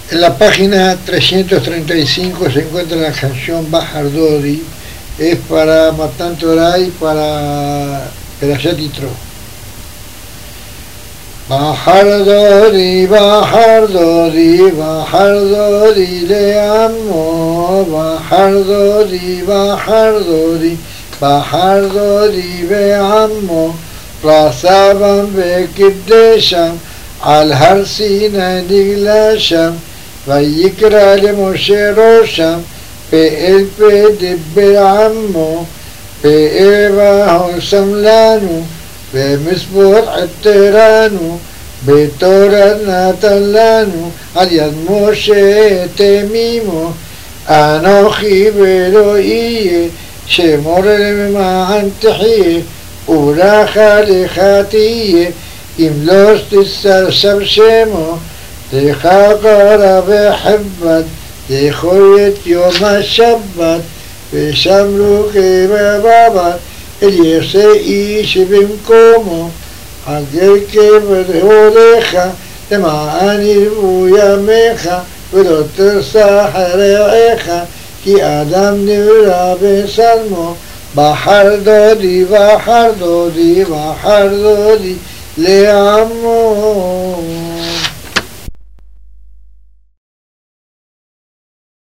En la página 335 se encuentra la canción Bahar Dori, es para Matan Torah y para Perashat Yitro. Bahar Dori, Bahar Dori, Bahar Dori le amo, Bahar Dori, Bahar Dori, Bahar Dori ve amo, Rasaban ve Kibdesham, al Har Sinai nigla ויקרא למשה ראשם פאל פה דבר עמו פאבה שם לנו ומזמור עטרנו בתורת נתן לנו על יד משה תמימו אנוכי ולא יהיה שמור למען תחיה וברכה לך תהיה אם לא תסרשם שמו תחקר וחבד תחוית יום השבת ושמרו כבבת אל יעשה איש במקומו עגל כבד הוריך למען ירבו ימיך ולא תרצח רעך כי אדם נברא בצלמו בחר דודי בחר דודי בחר דודי לעמו